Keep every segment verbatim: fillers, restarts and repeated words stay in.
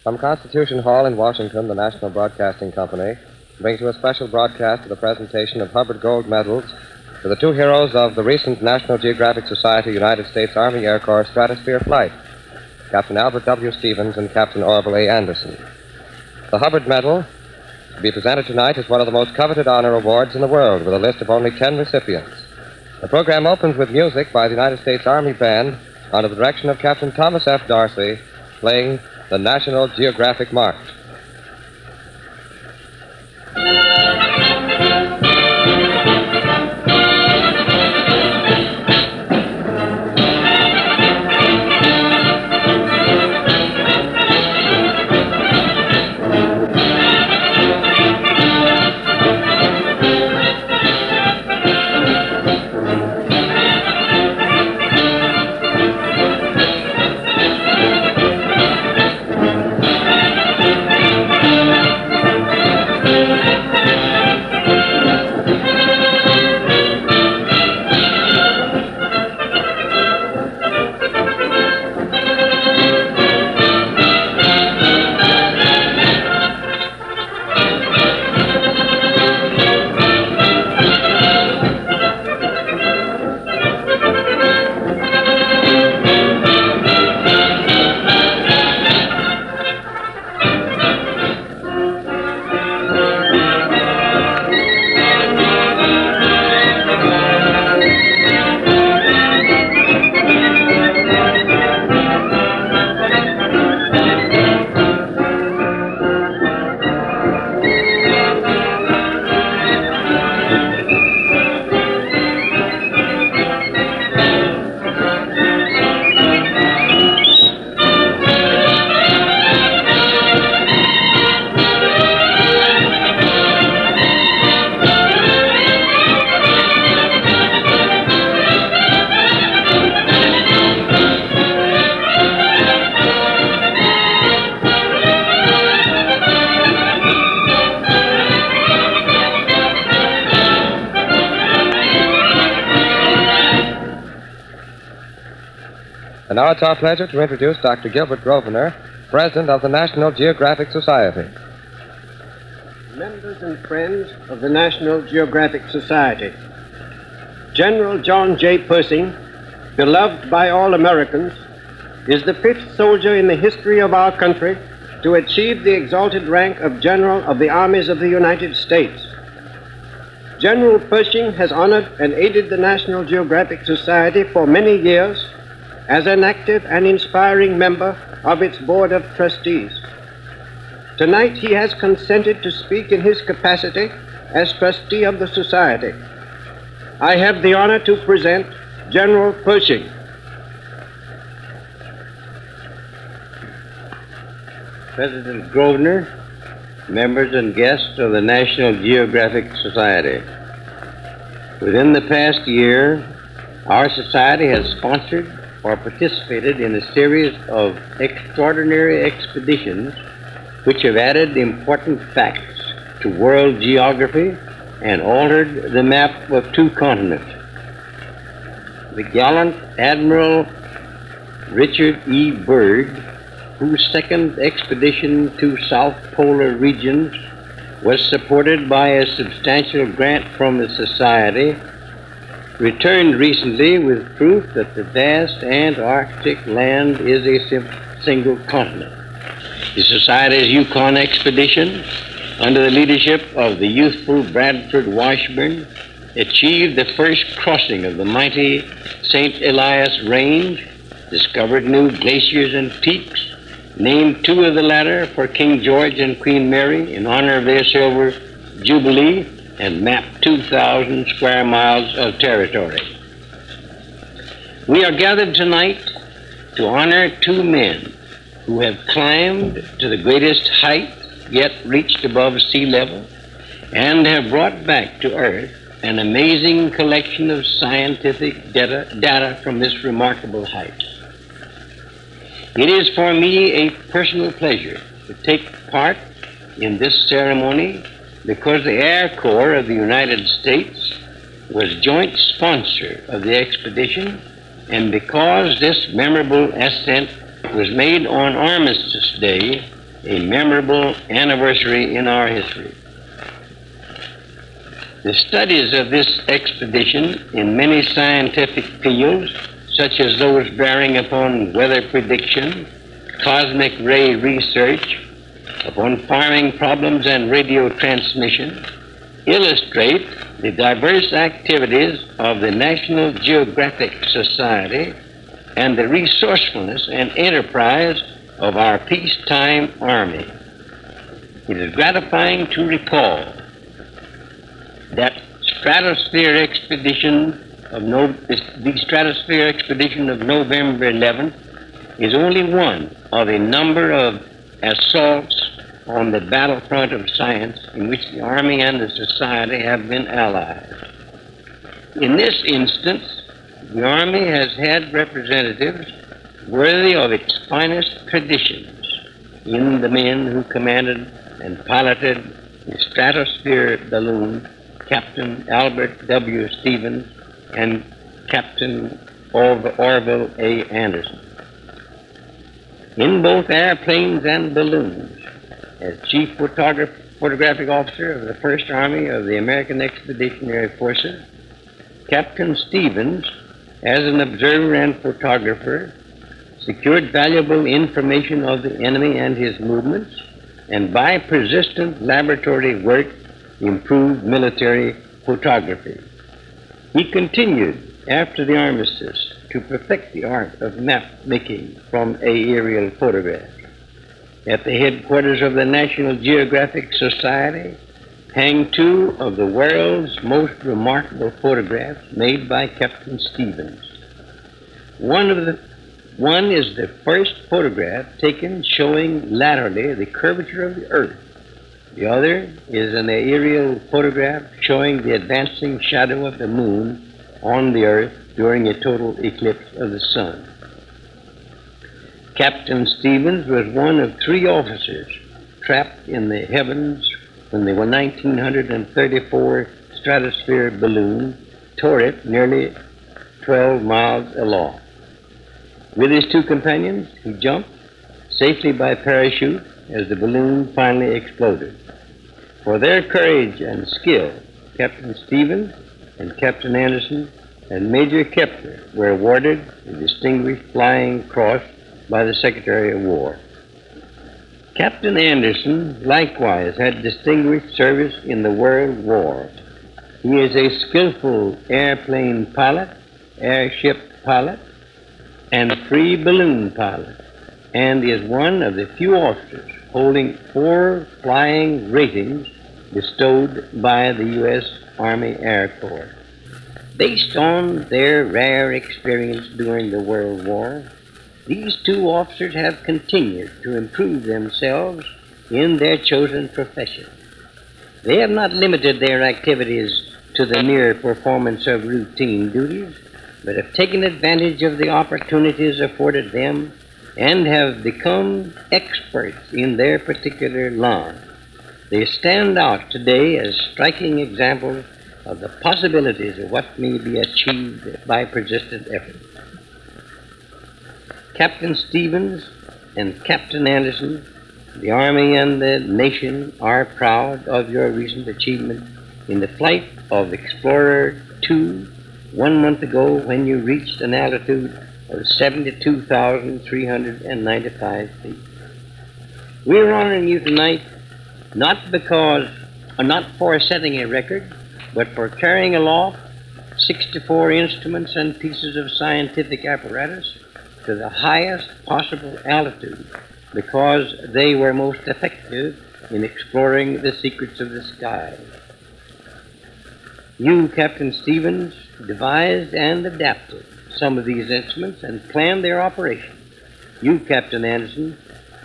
From Constitution Hall in Washington, the National Broadcasting Company brings you a special broadcast of the presentation of Hubbard Gold Medals to the two heroes of the recent National Geographic Society United States Army Air Corps Stratosphere flight, Captain Albert W. Stevens and Captain Orville A. Anderson. The Hubbard Medal, to be presented tonight, is one of the most coveted honor awards in the world, with a list of only ten recipients. The program opens with music by the United States Army Band under the direction of Captain Thomas F. Darcy, playing the National Geographic March. And now it's our pleasure to introduce Doctor Gilbert Grosvenor, President of the National Geographic Society. Members and friends of the National Geographic Society, General John J. Pershing, beloved by all Americans, is the fifth soldier in the history of our country to achieve the exalted rank of General of the Armies of the United States. General Pershing has honored and aided the National Geographic Society for many years as an active and inspiring member of its Board of Trustees. Tonight, he has consented to speak in his capacity as trustee of the Society. I have the honor to present General Pershing. President Grosvenor, members and guests of the National Geographic Society. Within the past year, our society has sponsored or participated in a series of extraordinary expeditions which have added important facts to world geography and altered the map of two continents. The gallant Admiral Richard E. Byrd, whose second expedition to South Polar regions was supported by a substantial grant from the Society, returned recently with proof that the vast Antarctic land is a sim- single continent. The Society's Yukon expedition, under the leadership of the youthful Bradford Washburn, achieved the first crossing of the mighty Saint Elias Range, discovered new glaciers and peaks, named two of the latter for King George and Queen Mary in honor of their silver jubilee, and mapped two thousand square miles of territory. We are gathered tonight to honor two men who have climbed to the greatest height yet reached above sea level and have brought back to Earth an amazing collection of scientific data, data from this remarkable height. It is for me a personal pleasure to take part in this ceremony because the Air Corps of the United States was joint sponsor of the expedition, and because this memorable ascent was made on Armistice Day, a memorable anniversary in our history. The studies of this expedition in many scientific fields, such as those bearing upon weather prediction, cosmic ray research, upon farming problems and radio transmission, illustrate the diverse activities of the National Geographic Society and the resourcefulness and enterprise of our peacetime Army. It is gratifying to recall that stratosphere expedition of no, the stratosphere expedition of November eleventh is only one of a number of assaults on the battlefront of science in which the Army and the Society have been allies. In this instance, the Army has had representatives worthy of its finest traditions in the men who commanded and piloted the stratosphere balloon, Captain Albert W. Stevens and Captain Orville A. Anderson. In both airplanes and balloons, as Chief Photograph- Photographic Officer of the First Army of the American Expeditionary Forces, Captain Stevens, as an observer and photographer, secured valuable information of the enemy and his movements, and by persistent laboratory work, improved military photography. He continued, after the armistice, to perfect the art of map making from aerial photographs. At the headquarters of the National Geographic Society hang two of the world's most remarkable photographs made by Captain Stevens. One of the one is the first photograph taken showing laterally the curvature of the Earth. The other is an aerial photograph showing the advancing shadow of the moon on the Earth during a total eclipse of the sun. Captain Stevens was one of three officers trapped in the heavens when the nineteen thirty-four stratosphere balloon tore it nearly twelve miles aloft. With his two companions, he jumped safely by parachute as the balloon finally exploded. For their courage and skill, Captain Stevens and Captain Anderson and Major Kepler were awarded the Distinguished Flying Cross by the Secretary of War. Captain Anderson likewise had distinguished service in the World War. He is a skillful airplane pilot, airship pilot, and free balloon pilot, and is one of the few officers holding four flying ratings bestowed by the U S Army Air Corps. Based on their rare experience during the World War, these two officers have continued to improve themselves in their chosen profession. They have not limited their activities to the mere performance of routine duties, but have taken advantage of the opportunities afforded them and have become experts in their particular line. They stand out today as striking examples of the possibilities of what may be achieved by persistent effort. Captain Stevens and Captain Anderson, the Army and the nation are proud of your recent achievement in the flight of Explorer two one month ago when you reached an altitude of seventy-two thousand three hundred ninety-five feet. We are honoring you tonight not because, or not for setting a record, but for carrying aloft sixty-four instruments and pieces of scientific apparatus to the highest possible altitude because they were most effective in exploring the secrets of the sky. You, Captain Stevens, devised and adapted some of these instruments and planned their operation. You, Captain Anderson,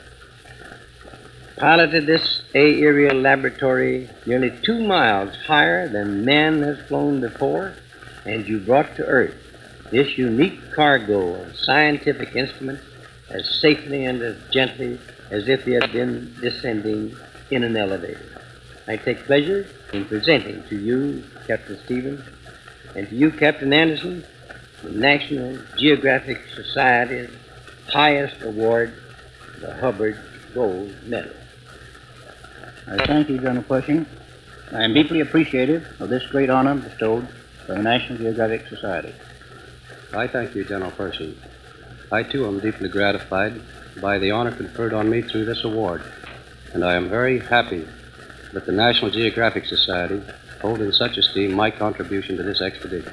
piloted this aerial laboratory nearly two miles higher than man has flown before, and you brought to Earth this unique cargo of scientific instruments as safely and as gently as if they had been descending in an elevator. I take pleasure in presenting to you, Captain Stevens, and to you, Captain Anderson, the National Geographic Society's highest award, the Hubbard Gold Medal. I thank you, General Pershing. I am deeply appreciative of this great honor bestowed by the National Geographic Society. I thank you, General Pershing. I, too, am deeply gratified by the honor conferred on me through this award, and I am very happy that the National Geographic Society hold in such esteem my contribution to this expedition.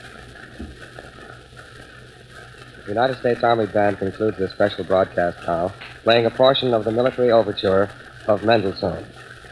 The United States Army Band concludes this special broadcast now, playing a portion of the military overture of Mendelssohn.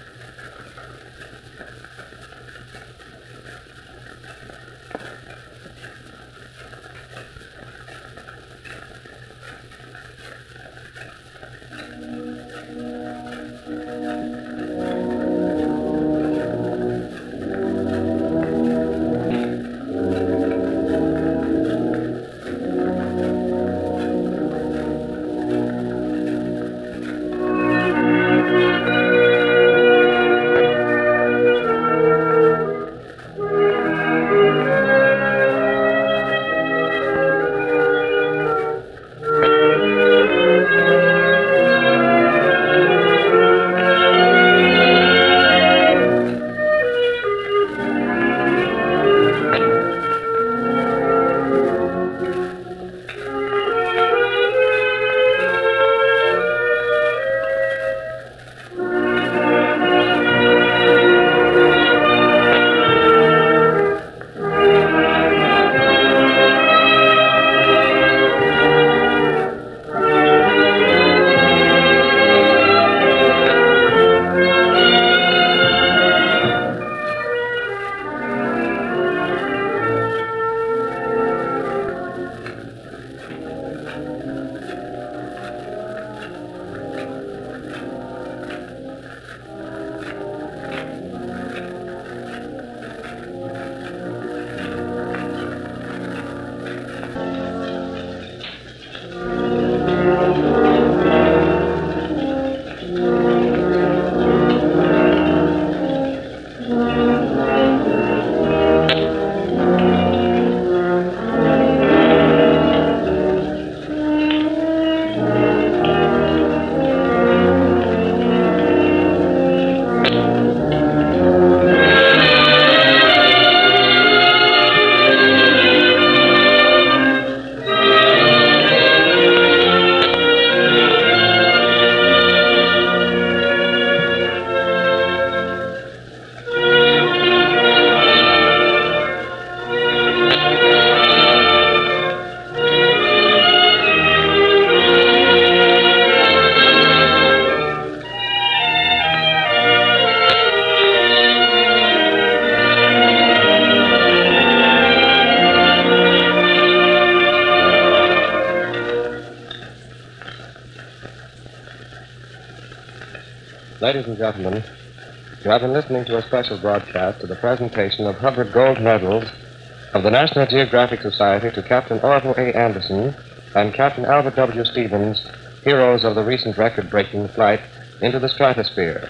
Ladies and gentlemen, you have been listening to a special broadcast of the presentation of Hubbard Gold Medals of the National Geographic Society to Captain Orville A. Anderson and Captain Albert W. Stevens, heroes of the recent record-breaking flight into the stratosphere.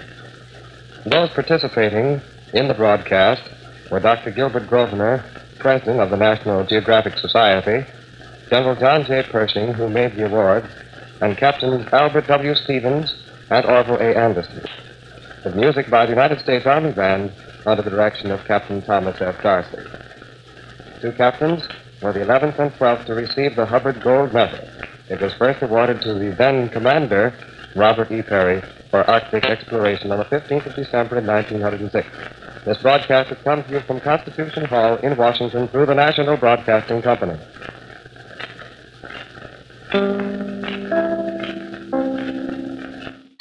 Those participating in the broadcast were Doctor Gilbert Grosvenor, President of the National Geographic Society, General John J. Pershing, who made the award, and Captains Albert W. Stevens and Orville A. Anderson, with music by the United States Army Band under the direction of Captain Thomas F. Darcy. Two captains were the eleventh and twelfth to receive the Hubbard Gold Medal. It was first awarded to the then commander, Robert E. Peary, for Arctic exploration on the fifteenth of December in nineteen oh six. This broadcast has come to you from Constitution Hall in Washington through the National Broadcasting Company.